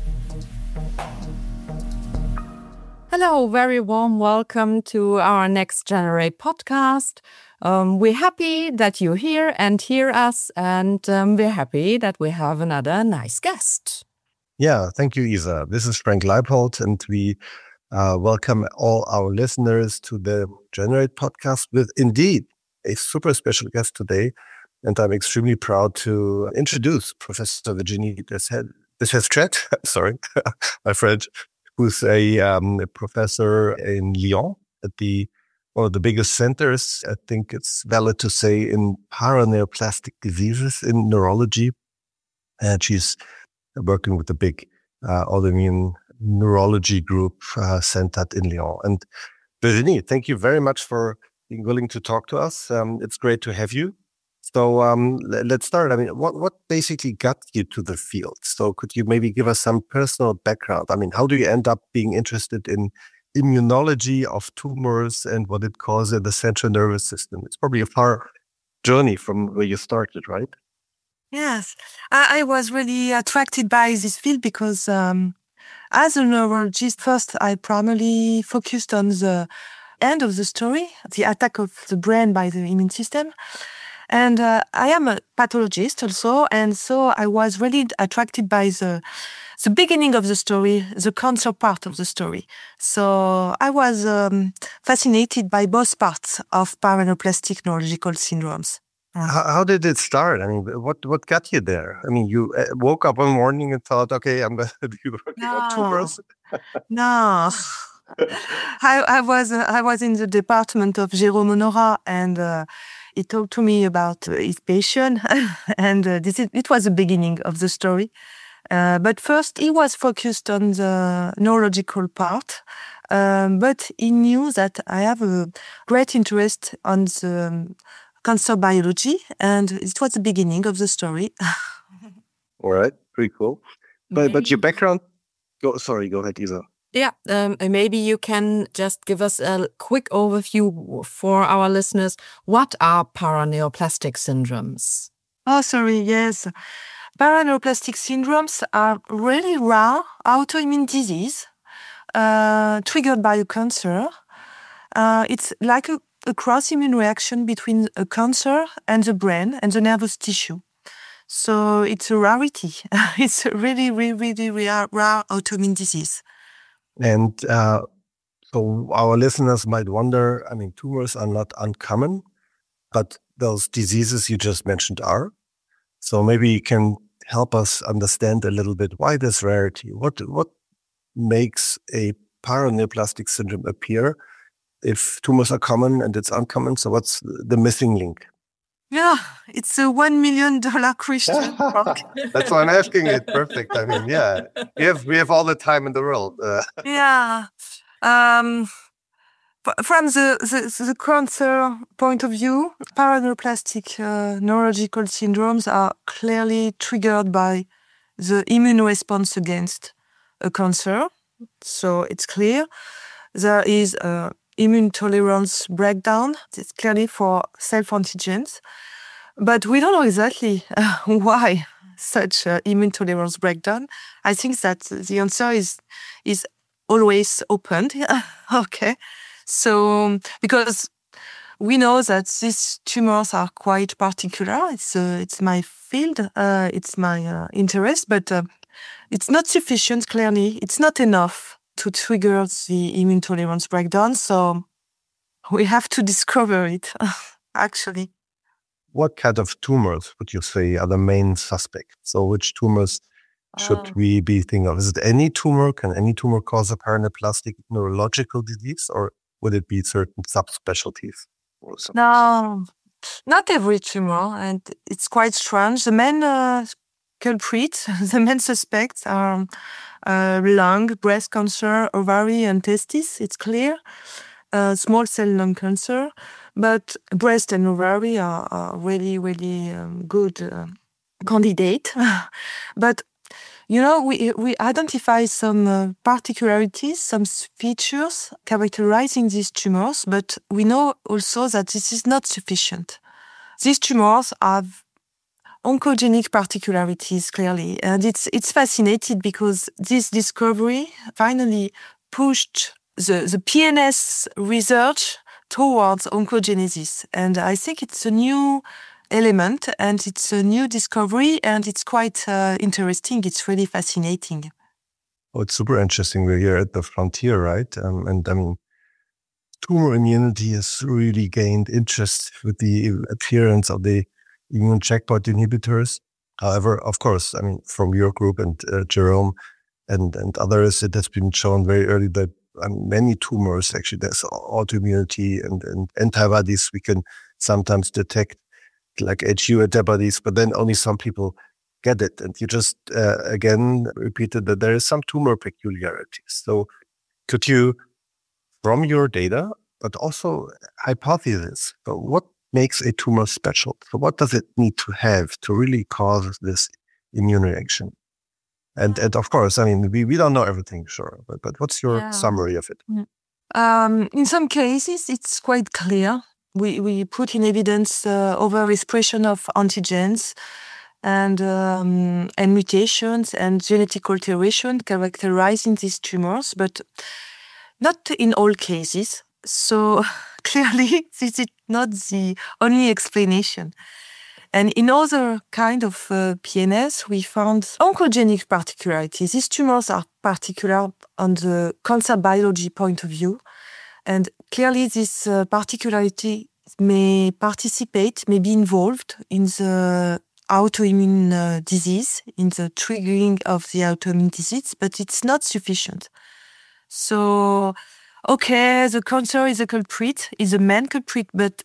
Hello, very warm welcome to our Next Generate podcast. We're happy that you're here and hear us, and we're happy that we have another nice guest. Yeah, thank you, Isa. This is Frank Leipold, and we welcome all our listeners to the Generate podcast with indeed a super special guest today. And I'm extremely proud to introduce Professor Virginie Desestret, sorry, my French, who's a professor in Lyon at one of the biggest centers, I think it's valid to say, in paraneoplastic diseases in neurology. And she's working with the big autoimmune neurology group centered in Lyon. And Virginie, thank you very much for being willing to talk to us. It's great to have you. So let's start. I mean, what basically got you to the field? So could you maybe give us some personal background? I mean, how do you end up being interested in immunology of tumors and what it causes in the central nervous system? It's probably a far journey from where you started, right? Yes, I was really attracted by this field because as a neurologist, first I primarily focused on the end of the story, the attack of the brain by the immune system. And I am a pathologist also, and so I was really attracted by the beginning of the story, the cancer part of the story. So I was fascinated by both parts of paraneoplastic neurological syndromes. How did it start? I mean, what got you there? I mean, you woke up one morning and thought, okay, I'm going to be working on tumors. No. I was in the department of Jérôme Honorat, and he talked to me about his patient, and it was the beginning of the story. But first, he was focused on the neurological part, but he knew that I have a great interest on the cancer biology, and it was the beginning of the story. All right, pretty cool. But your background, go ahead, Isa. Yeah, maybe you can just give us a quick overview for our listeners. What are paraneoplastic syndromes? Oh, sorry, yes. Paraneoplastic syndromes are really rare autoimmune disease triggered by a cancer. It's like a cross-immune reaction between a cancer and the brain and the nervous tissue. So it's a rarity. It's a really, really, really rare autoimmune disease. And so our listeners might wonder, I mean, tumors are not uncommon, but those diseases you just mentioned are. So maybe you can help us understand a little bit why this rarity. What makes a paraneoplastic syndrome appear if tumors are common and it's uncommon? So what's the missing link? Yeah, it's a $1 million question. That's why I'm asking it. Perfect. I mean, yeah, we have all the time in the world. Yeah. From the cancer point of view, paraneoplastic neurological syndromes are clearly triggered by the immune response against a cancer. So it's clear there is immune tolerance breakdown. It's clearly for self-antigens. But we don't know exactly why such immune tolerance breakdown. I think that the answer is always opened. Okay. So, because we know that these tumors are quite particular. It's my field. It's my interest, but it's not sufficient, clearly. It's not enough to trigger the immune tolerance breakdown. So we have to discover it, actually. What kind of tumors would you say are the main suspects? So which tumors should we be thinking of? Is it any tumor? Can any tumor cause a paraneoplastic neurological disease, or would it be certain subspecialties? No, not every tumor, and it's quite strange. The main culprits, the main suspects are lung, breast cancer, ovary, and testes. It's clear. Small cell lung cancer, but breast and ovary are really, really good candidate. But we identify some particularities, some features characterizing these tumors, but we know also that this is not sufficient. These tumors have oncogenic particularities, clearly. And it's fascinating because this discovery finally pushed the PNS research towards oncogenesis. And I think it's a new element and it's a new discovery and it's quite interesting. It's really fascinating. Oh, it's super interesting. We're here at the frontier, right? And I mean, tumor immunity has really gained interest with the appearance of the immune checkpoint inhibitors. However, of course, I mean, from your group and Jerome and others, it has been shown very early that many tumors, actually, there's autoimmunity and antibodies we can sometimes detect, like HU antibodies, but then only some people get it. And you just, again, repeated that there is some tumor peculiarities. So could you, from your data, but also hypothesis, so what makes a tumor special? So what does it need to have to really cause this immune reaction? And of course, I mean, we don't know everything, sure, but what's your summary of it? In some cases, it's quite clear. We put in evidence overexpression of antigens and mutations and genetic alteration characterizing these tumors, but not in all cases. So clearly, this is not the only explanation. And in other kind of PNS, we found oncogenic particularities. These tumors are particular on the cancer biology point of view. And clearly, this particularity may be involved in the autoimmune disease, in the triggering of the autoimmune disease, but it's not sufficient. So, okay, the cancer is a culprit, is a main culprit, but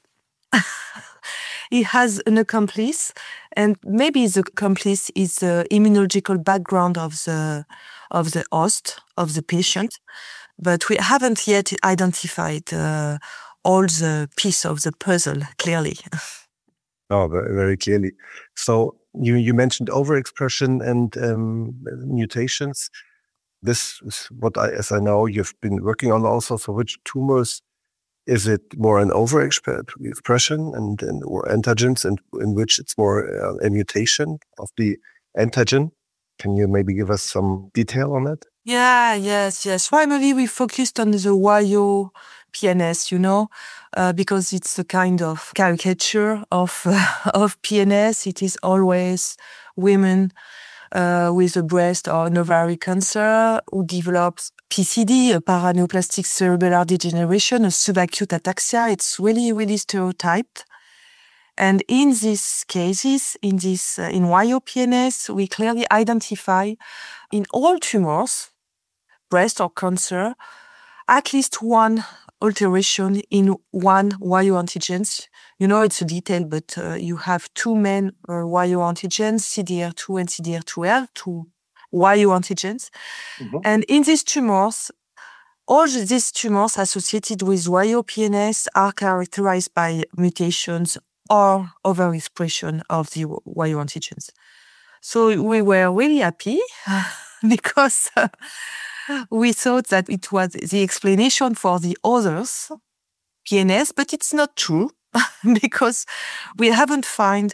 he has an accomplice, and maybe the accomplice is the immunological background of the host, of the patient, but we haven't yet identified all the piece of the puzzle clearly. Oh, very, very clearly. So you mentioned overexpression and mutations. This is what as I know, you've been working on also. So which tumors is it more an overexpression and or antigens, and in which it's more a mutation of the antigen? Can you maybe give us some detail on that? Yes. Primarily, we focused on the YO PNS, because it's a kind of caricature of PNS. It is always women with a breast or an ovary cancer who develops PCD, a paraneoplastic cerebellar degeneration, a subacute ataxia. It's really, really stereotyped. And in these cases, in YO-PNS, we clearly identify in all tumors, breast or cancer, at least one alteration in one YO antigens. It's a detail, but you have two main YO antigens, CDR2 and CDR2L, two YO antigens. Mm-hmm. And in these tumors, all these tumors associated with YO-PNS are characterized by mutations or overexpression of the YO antigens. So we were really happy because we thought that it was the explanation for the others, PNS, but it's not true because we haven't found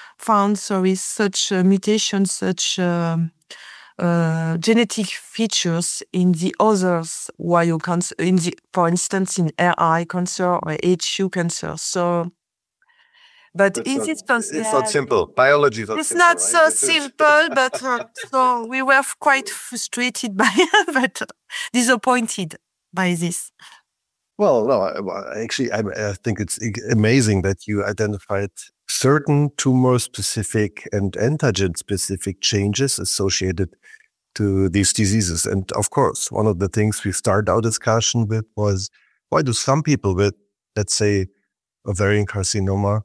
such mutations, such genetic features in the others YO cancer, for instance, in RI cancer or HU cancer. So, but it's not simple. Biology is not it's simple. Not so simple, but so we were quite frustrated but disappointed by this. Well, no, actually, I think it's amazing that you identified certain tumor-specific and antigen-specific changes associated to these diseases. And of course, one of the things we started our discussion with was, why do some people with, let's say, ovarian carcinoma,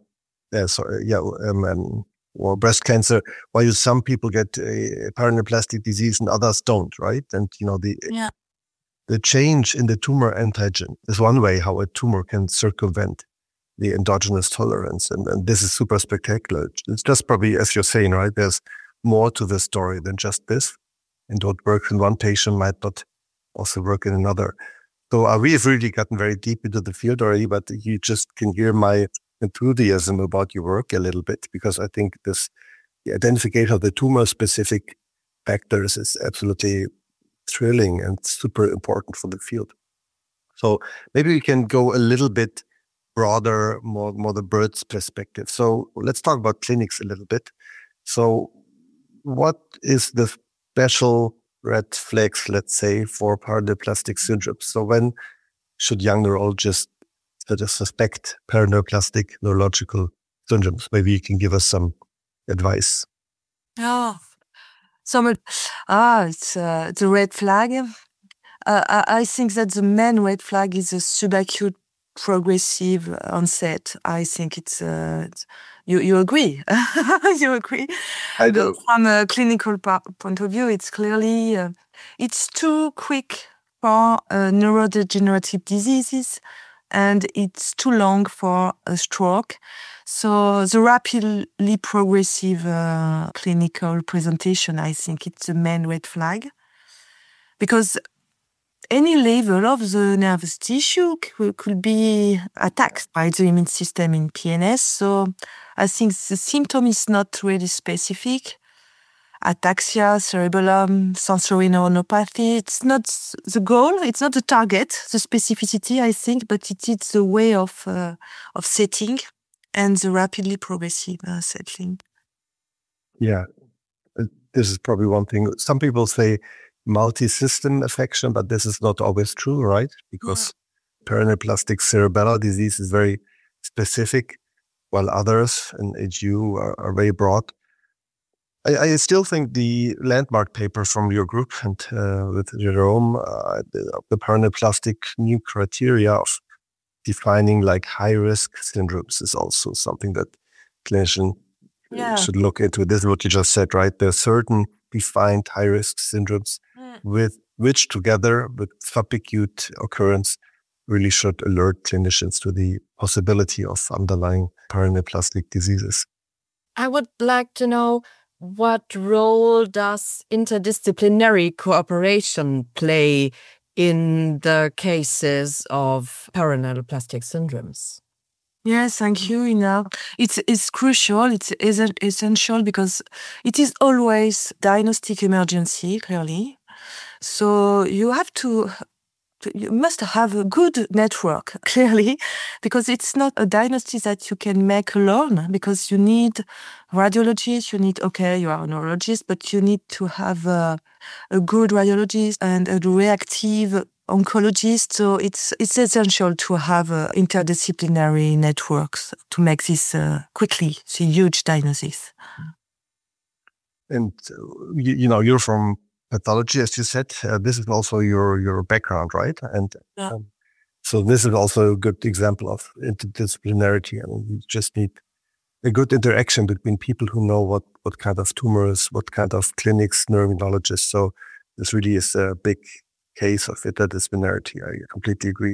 or breast cancer, why do some people get a paraneoplastic disease and others don't, right? And, the change in the tumor antigen is one way how a tumor can circumvent the endogenous tolerance. And this is super spectacular. It's just probably, as you're saying, right, there's more to the story than just this. And what works in one patient might not also work in another. So we've really gotten very deep into the field already, but you just can hear my enthusiasm about your work a little bit, because I think this the identification of the tumor-specific factors is absolutely thrilling and super important for the field. So maybe we can go a little bit broader, more the bird's perspective. So let's talk about clinics a little bit. So what is the special red flags, let's say, for paraneoplastic syndromes? So when should young neurologists suspect paraneoplastic neurological syndromes? Maybe you can give us some advice. Oh, it's a red flag. I think that the main red flag is a subacute progressive onset. I think it's you agree. You agree. I do. From a clinical point of view, it's clearly it's too quick for neurodegenerative diseases, and it's too long for a stroke. So the rapidly progressive clinical presentation, I think it's the main red flag, because any level of the nervous tissue could be attacked by the immune system in PNS. So I think the symptom is not really specific. Ataxia, cerebellum, sensory neuronopathy. It's not the goal. It's not the target, the specificity, I think, but it is the way of setting and the rapidly progressive settling. Yeah, this is probably one thing. Some people say multi-system affection, but this is not always true, right? Because paraneoplastic cerebellar disease is very specific, while others in HU are very broad. I still think the landmark paper from your group and with Jerome, the paraneoplastic new criteria of defining like high-risk syndromes is also something that clinicians should look into. This is what you just said, right? There are certain defined high-risk syndromes with which together with subacute occurrence really should alert clinicians to the possibility of underlying paraneoplastic diseases. I would like to know, what role does interdisciplinary cooperation play in the cases of paraneoplastic syndromes? Yes, thank you, Ina. It's crucial, it's essential, because it is always diagnostic emergency, clearly. So you must have a good network, clearly, because it's not a diagnosis that you can make alone, because you need radiologists, you are a neurologist, but you need to have a good radiologist and a reactive oncologist. So it's essential to have interdisciplinary networks to make this quickly. It's a huge diagnosis. And, you're from pathology, as you said. This is also your background, right? And so this is also a good example of interdisciplinarity. I mean, you just need a good interaction between people who know what kind of tumors, what kind of clinics, neuroimmunologists. So this really is a big case of interdisciplinarity. I completely agree.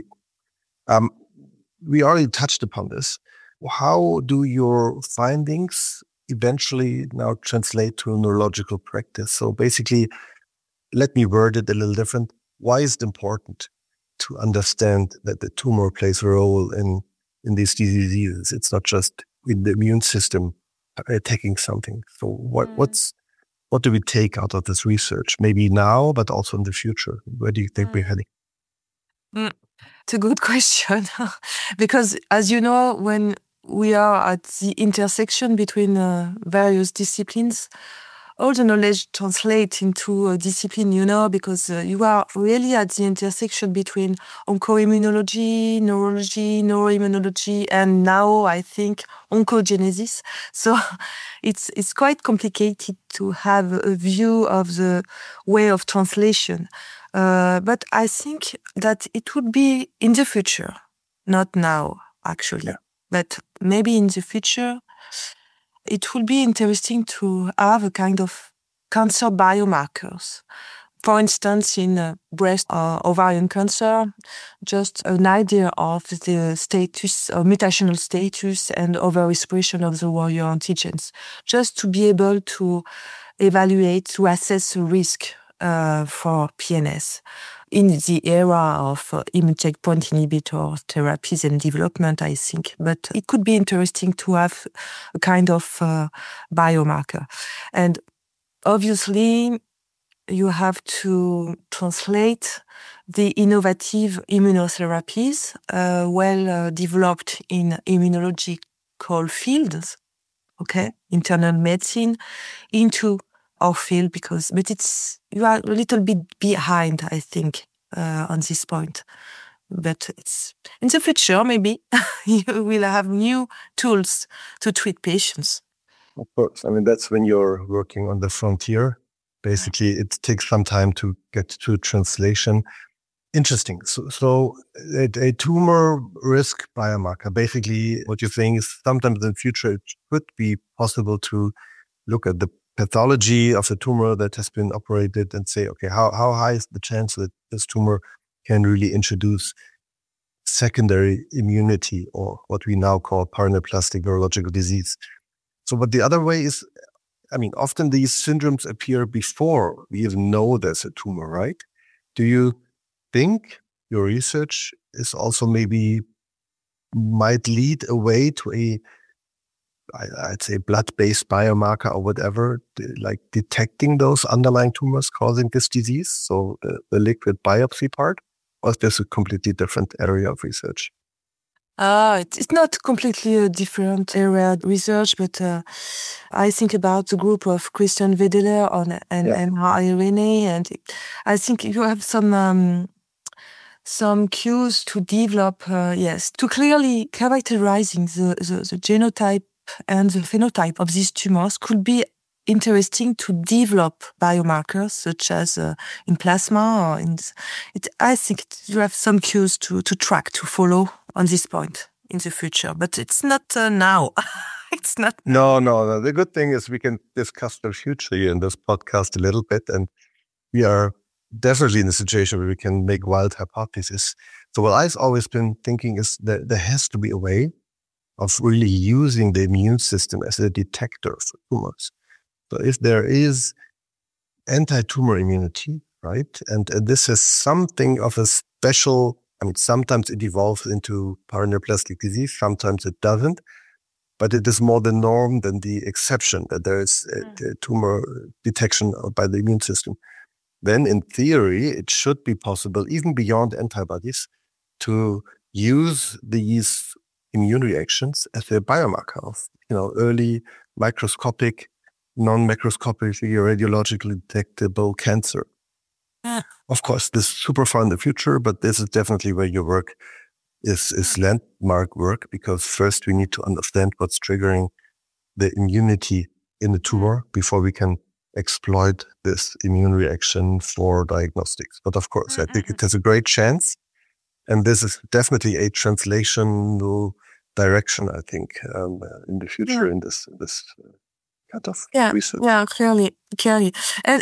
We already touched upon this. How do your findings eventually now translate to neurological practice? So basically, let me word it a little different. Why is it important to understand that the tumor plays a role in these diseases? It's not just with the immune system attacking something. So what do we take out of this research? Maybe now, but also in the future. Where do you think we're heading? It's a good question. Because, as you know, when we are at the intersection between various disciplines, all the knowledge translates into a discipline, because you are really at the intersection between oncoimmunology, neurology, neuroimmunology, and now I think oncogenesis. So it's quite complicated to have a view of the way of translation. But I think that it would be in the future, not now, actually, but maybe in the future. It would be interesting to have a kind of cancer biomarkers. For instance, in breast or ovarian cancer, just an idea of the status, mutational status and overexpression of the warrior antigens, just to be able to evaluate, to assess the risk for PNS in the era of immune checkpoint inhibitor therapies and development, I think. But it could be interesting to have a kind of biomarker. And obviously, you have to translate the innovative immunotherapies developed in immunological fields, internal medicine, into our field, but you are a little bit behind, I think, on this point. But it's in the future, maybe you will have new tools to treat patients. Of course. I mean, that's when you're working on the frontier. Basically, it takes some time to get to translation. Interesting. So a tumor risk biomarker, basically what you're saying is sometimes in the future it could be possible to look at the pathology of the tumor that has been operated and say, okay, how high is the chance that this tumor can really introduce secondary immunity, or what we now call paraneoplastic neurological disease. So, but the other way is, I mean, often these syndromes appear before we even know there's a tumor, right? Do you think your research is also maybe might lead a way to I'd say blood-based biomarker or whatever, like detecting those underlying tumors causing this disease? So the liquid biopsy part, or is this a completely different area of research? It's not completely a different area of research, but I think about the group of Christian Wedeler and mRNA, and I think you have some cues to develop, to clearly characterizing the genotype and the phenotype of these tumors could be interesting to develop biomarkers such as in plasma or I think you have some cues to track, to follow on this point in the future, but it's not now. It's not. No. The good thing is we can discuss the future here in this podcast a little bit, and we are definitely in a situation where we can make wild hypotheses. So what I've always been thinking is that there has to be a way of really using the immune system as a detector for tumors. So if there is anti-tumor immunity, right, and this is something of a special, I mean, sometimes it evolves into paraneoplastic disease, sometimes it doesn't, but it is more the norm than the exception that there is a tumor detection by the immune system. Then in theory, it should be possible, even beyond antibodies, to use these immune reactions as a biomarker of, early microscopic, non-macroscopically radiologically detectable cancer. Of course, this is super far in the future, but this is definitely where your work is landmark work, because first we need to understand what's triggering the immunity in the tumor before we can exploit this immune reaction for diagnostics. But of course, I think it has a great chance. And this is definitely a translational direction, I think, in the future in this kind of research. Yeah, clearly. And,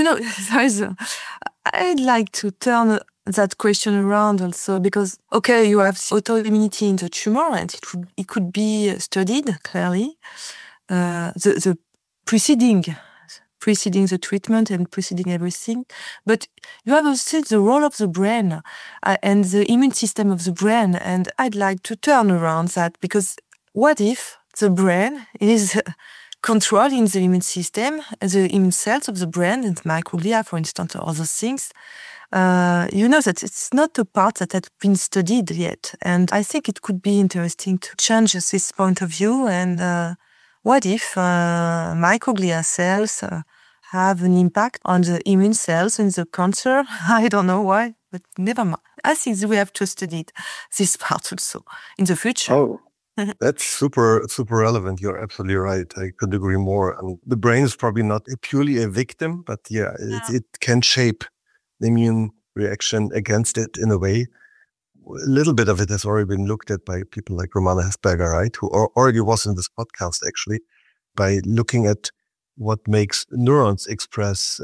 I'd like to turn that question around also, because, you have autoimmunity in the tumor, and it could be studied clearly. The preceding the treatment and preceding everything. But you have also the role of the brain and the immune system of the brain. And I'd like to turn around that, because what if the brain is controlling the immune system, the immune cells of the brain, and microglia, for instance, or other things? That it's not a part that had been studied yet. And I think it could be interesting to change this point of view. And what if microglia cells have an impact on the immune cells in the cancer? I don't know why, but never mind. I think we have to study this part also in the future. Oh, that's super, super relevant. You're absolutely right. I couldn't agree more. I mean, the brain is probably not purely a victim, but it can shape the immune reaction against it in a way. A little bit of it has already been looked at by people like Romana Hesberger, right? Who already was in this podcast, actually, by looking at what makes neurons express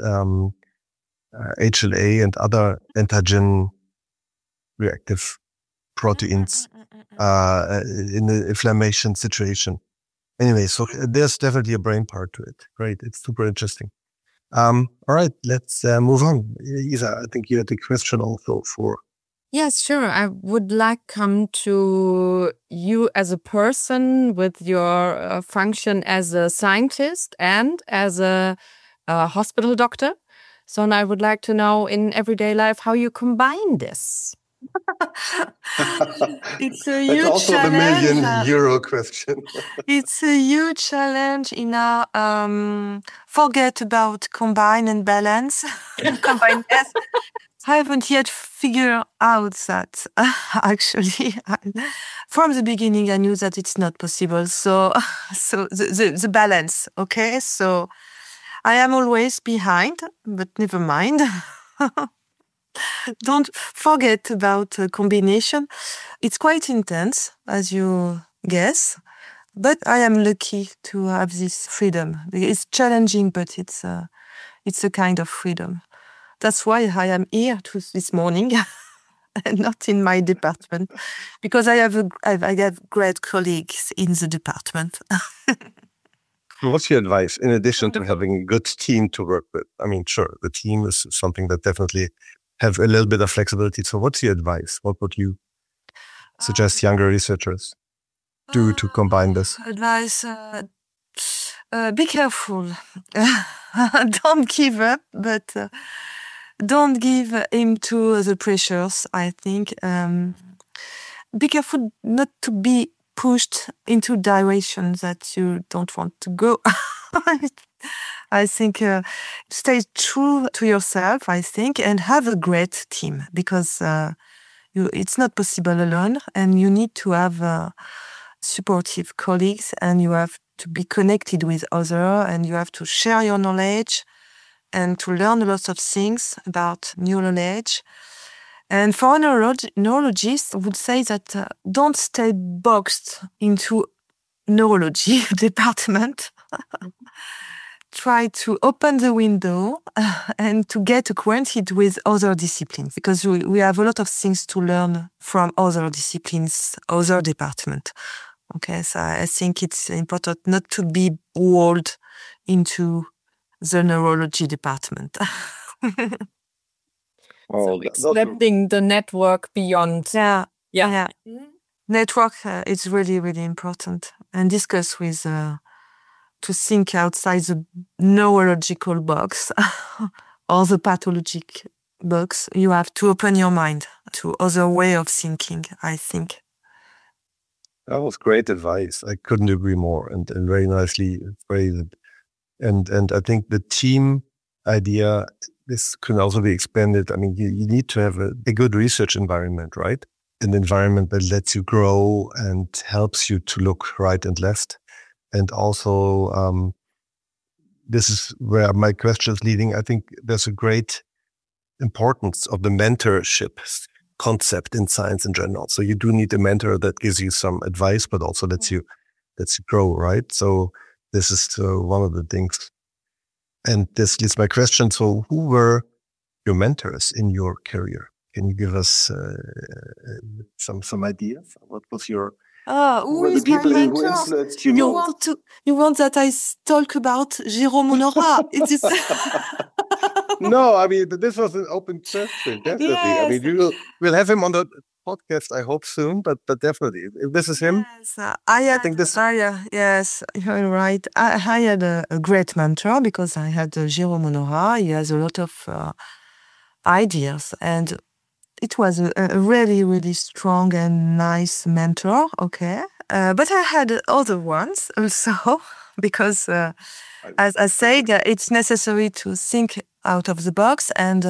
HLA and other antigen reactive proteins in the inflammation situation. Anyway, so there's definitely a brain part to it. Great. It's super interesting. All right, let's move on. Isa, I think you had a question also for. Yes, sure. I would like come to you as a person with your function as a scientist and as a hospital doctor. So I would like to know in everyday life how you combine this. It's a That's huge also the challenge. €1,000,000 question. It's a huge challenge in our forget about combine and balance. Combine, yes. I haven't yet figured out that actually from the beginning I knew that it's not possible. So the balance, okay? So I am always behind, but never mind. Don't forget about combination. It's quite intense, as you guess, but I am lucky to have this freedom. It's challenging, but it's a kind of freedom. That's why I am here this morning and not in my department, because I have great colleagues in the department. What's your advice in addition to having a good team to work with? I mean, sure, the team is something that definitely have a little bit of flexibility. So what's your advice? What would you suggest younger researchers do to combine this? Advice, be careful. Don't give up, but don't give in to the pressures, I think. Be careful not to be pushed into directions that you don't want to go. I think stay true to yourself, I think, and have a great team, because it's not possible alone, and you need to have supportive colleagues, and you have to be connected with others, and you have to share your knowledge and to learn a lot of things about new knowledge. And for a neurologist, I would say that don't stay boxed into neurology department. Try to open the window and to get acquainted with other disciplines, because we have a lot of things to learn from other disciplines, other departments. Okay, so I think it's important not to be walled into the neurology department. So accepting the network beyond. Yeah. Network is really, really important, and discuss with to think outside the neurological box or the pathologic box. You have to open your mind to other way of thinking, I think. That was great advice. I couldn't agree more, and very nicely phrased. And I think the team idea, this can also be expanded. I mean, you need to have a good research environment, right? An environment that lets you grow and helps you to look right and left. And also, this is where my question is leading. I think there's a great importance of the mentorship concept in science in general. So you do need a mentor that gives you some advice, but also lets you grow, right? So this is one of the things. And this leads my question. So who were your mentors in your career? Can you give us some ideas? What was your... who is my mentor? You want that I talk about Jérôme Honorat? No, I mean, this was an open question, definitely. Yes. I mean, we'll have him on the podcast, I hope soon, but definitely, if this is him, yes, I think this... yes, you're right. I had a great mentor, because I had Jérôme Honorat. He has a lot of ideas, and it was a really, really strong and nice mentor, okay? But I had other ones also, because, as I said, it's necessary to think out of the box, and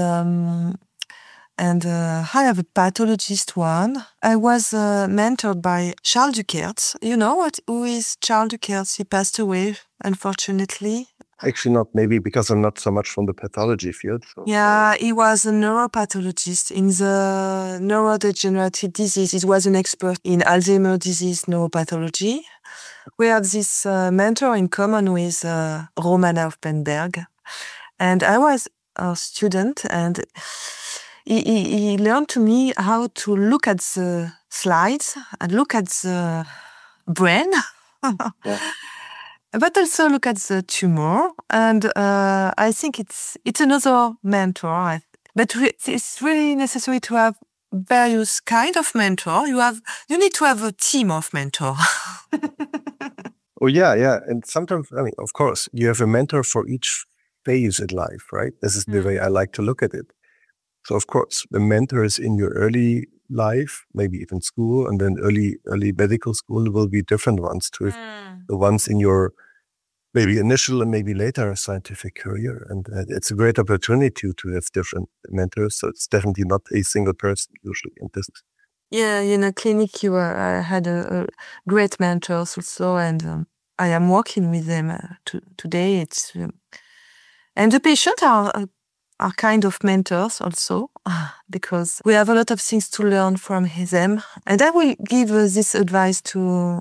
I have a pathologist one. I was mentored by Charles Duquertz. You know who is Charles Duquertz? He passed away, unfortunately. Actually not, maybe because I'm not so much from the pathology field. So. Yeah, he was a neuropathologist in the neurodegenerative disease. He was an expert in Alzheimer's disease neuropathology. We have this mentor in common with Romana Hoffenberg. And I was a student, and he learned to me how to look at the slides and look at the brain. but also look at the tumor. And I think it's another mentor. But it's really necessary to have various kind of mentor. You need to have a team of mentor. Oh, yeah. And sometimes, I mean, of course, you have a mentor for each phase in life, right? This is the way I like to look at it. So, of course, the mentors in your early life, maybe even school, and then early medical school will be different ones to the ones in your maybe initial and maybe later scientific career. And it's a great opportunity to have different mentors. So it's definitely not a single person usually in business. Yeah, in a clinic, I had a great mentors also, and I am working with them today. And the patients are kind of mentors also, because we have a lot of things to learn from them. And I will give this advice to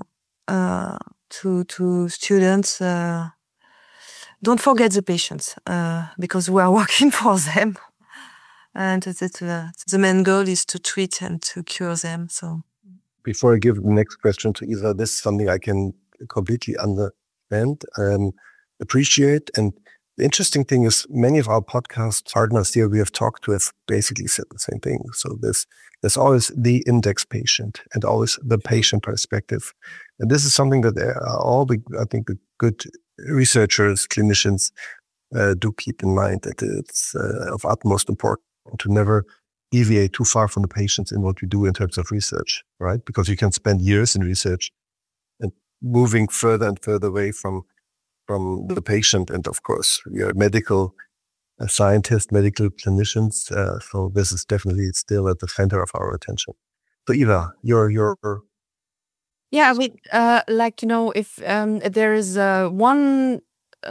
students. Don't forget the patients, because we are working for them. And the main goal is to treat and to cure them. So, before I give the next question to Isa, this is something I can completely understand, appreciate. And the interesting thing is many of our podcast partners here we have talked to have basically said the same thing. So there's always the index patient and always the patient perspective. And this is something that all I think the good researchers, clinicians do keep in mind, that it's of utmost importance to never deviate too far from the patients in what we do in terms of research, right? Because you can spend years in research and moving further and further away from the patient. And of course, we are medical scientists, medical clinicians. So this is definitely still at the center of our attention. So Eva, your Yeah, if there is one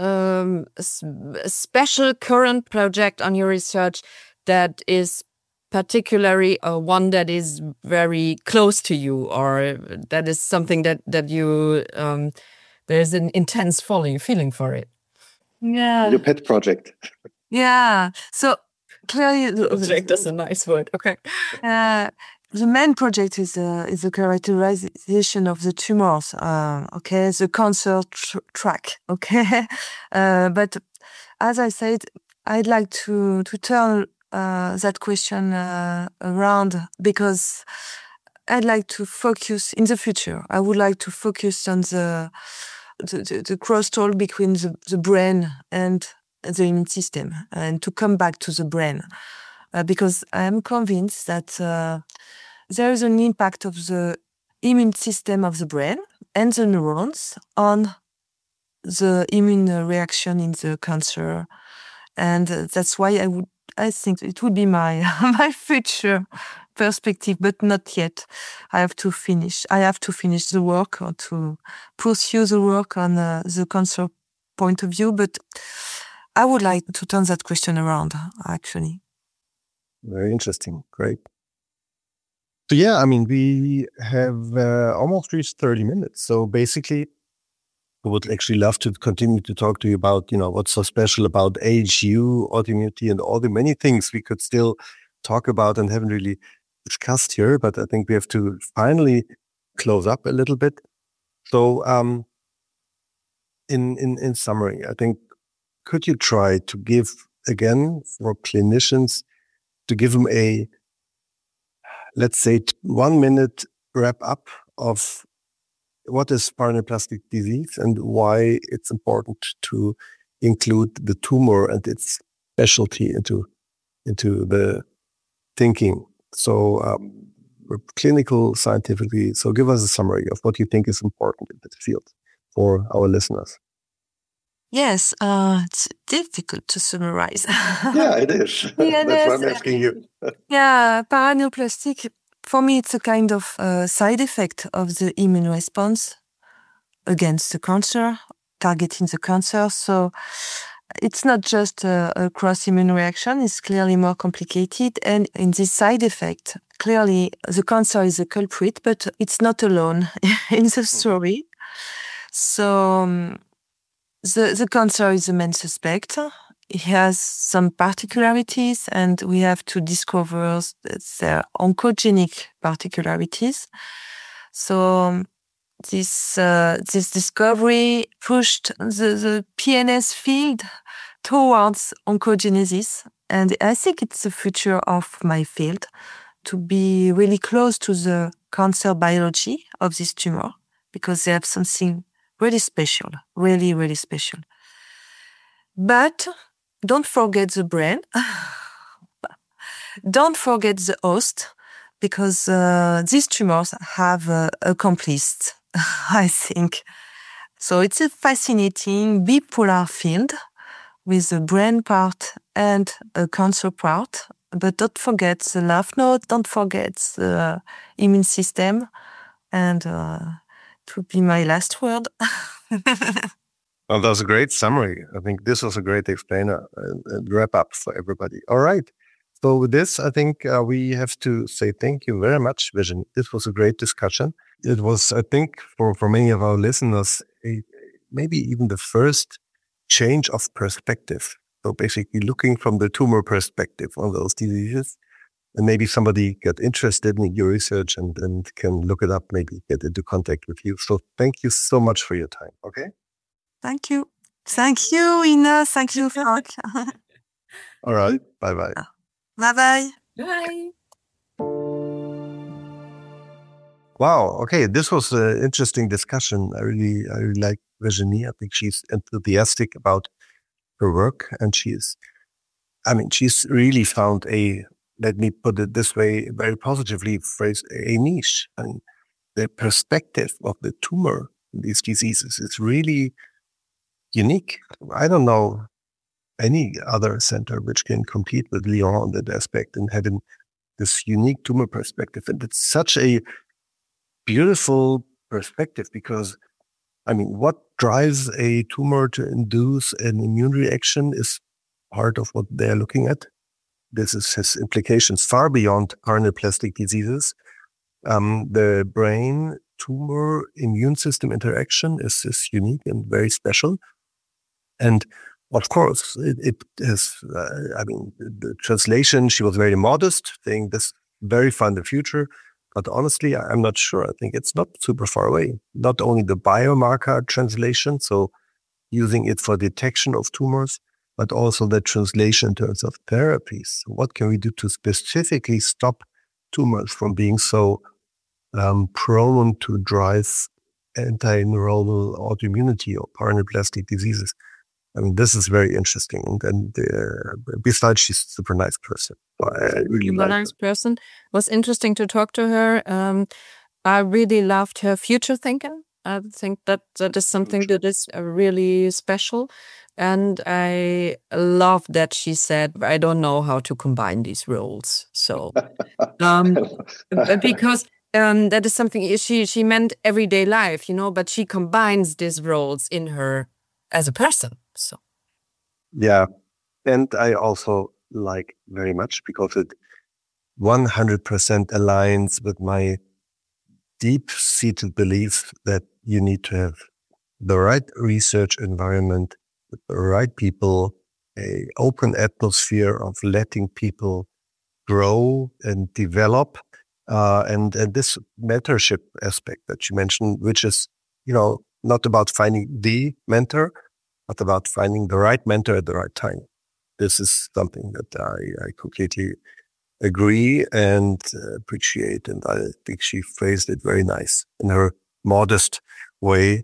special current project on your research that is particularly one that is very close to you, or that is something that you there's an intense feeling for it. Yeah. your pet project. Yeah. So clearly, Project is a nice word. Okay. the main project is the characterization of the tumors. Okay, the cancer track. Okay, but as I said, I'd like to turn that question around, because I'd like to focus in the future. I would like to focus on the crosstalk between the brain and the immune system, and to come back to the brain, because I am convinced that there is an impact of the immune system of the brain and the neurons on the immune reaction in the cancer, and that's why I think it would be my my future perspective, but not yet. I have to finish the work, or to pursue the work on the cancer point of view. But I would like to turn that question around, actually. Very interesting. Great. So yeah, I mean, we have almost reached 30 minutes. So basically, I would actually love to continue to talk to you about, what's so special about AHU, autoimmunity, and all the many things we could still talk about and haven't really discussed here. But I think we have to finally close up a little bit. So in summary, I think, could you try to give, again, for clinicians, to give them a, let's say, 1 minute wrap up of what is paraneoplastic disease and why it's important to include the tumor and its specialty into the thinking. So clinical, scientifically. So give us a summary of what you think is important in this field for our listeners. Yes, it's difficult to summarize. Yeah, it is. Yeah, That's why I'm asking you. Yeah, paraneoplastic, for me, it's a kind of side effect of the immune response against the cancer, targeting the cancer. So it's not just a cross-immune reaction, it's clearly more complicated. And in this side effect, clearly the cancer is a culprit, but it's not alone in the story. So the cancer is the main suspect. It has some particularities, and we have to discover their oncogenic particularities. So this discovery pushed the PNS field towards oncogenesis. And I think it's the future of my field, to be really close to the cancer biology of this tumor, because they have something really special, really, really special. But don't forget the brain. Don't forget the host, because these tumors have accomplished, I think. So it's a fascinating bipolar field with the brain part and a cancer part. But don't forget the lymph node, don't forget the immune system. And it would be my last word. Well, that was a great summary. I think this was a great explainer and wrap up for everybody. All right. So with this, I think we have to say thank you very much, Virginie. This was a great discussion. It was, I think, for many of our listeners, maybe even the first change of perspective. So basically looking from the tumor perspective on those diseases. And maybe somebody get interested in your research and can look it up, maybe get into contact with you. So thank you so much for your time. Okay? Thank you. Thank you, Ina. Thank you, Frank. All right. Bye-bye. Bye-bye. Bye. Wow. Okay. This was an interesting discussion. I really like Virginie. I think she's enthusiastic about her work, and she's really found let me put it this way, very positively phrased, a niche. I mean, the perspective of the tumor in these diseases is really unique. I don't know any other center which can compete with Lyon on that aspect and having this unique tumor perspective. And it's such a beautiful perspective because, what drives a tumor to induce an immune reaction is part of what they're looking at. This has implications far beyond paraneoplastic diseases. The brain tumor immune system interaction is unique and very special. And of course, it has, the translation, she was very modest, saying this very far in the future. But honestly, I'm not sure. I think it's not super far away. Not only the biomarker translation, so using it for detection of tumors, but also the translation in terms of therapies. What can we do to specifically stop tumors from being so prone to drive anti-neuronal autoimmunity or paraneoplastic diseases? This is very interesting. And besides, she's a super nice person. I really like nice person. It was interesting to talk to her. I really loved her future thinking. I think that is something that is really special. And I love that she said, I don't know how to combine these roles. So, because that is something she meant everyday life, but she combines these roles in her as a person. So, yeah. And I also like very much because it 100% aligns with my deep-seated belief that you need to have the right research environment with the right people, an open atmosphere of letting people grow and develop, and this mentorship aspect that you mentioned, which is, not about finding the mentor, but about finding the right mentor at the right time. This is something that I completely agree and appreciate. And I think she phrased it very nice in her modest way.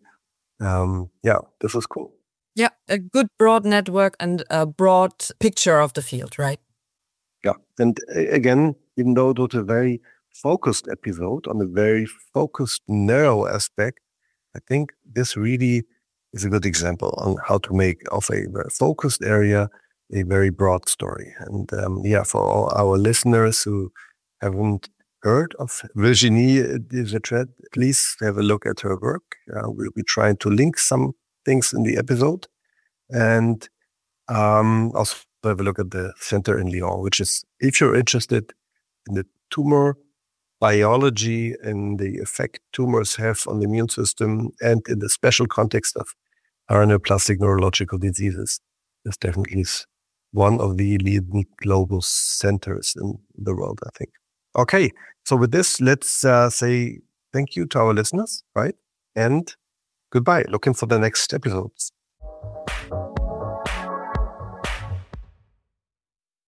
This was cool. Yeah, a good broad network and a broad picture of the field, right? Yeah. And again, even though it was a very focused episode on a very focused, narrow aspect, I think this really is a good example on how to make of a very focused area a very broad story. And for all our listeners who haven't heard of Virginie Dejetred, please have a look at her work. We'll be trying to link some things in the episode. And also have a look at the center in Lyon, which is, if you're interested in the tumor biology and the effect tumors have on the immune system and in the special context of paraneoplastic neurological diseases, this definitely is one of the leading global centers in the world, I think. Okay, so with this, let's say thank you to our listeners, right? And goodbye. Looking for the next episodes.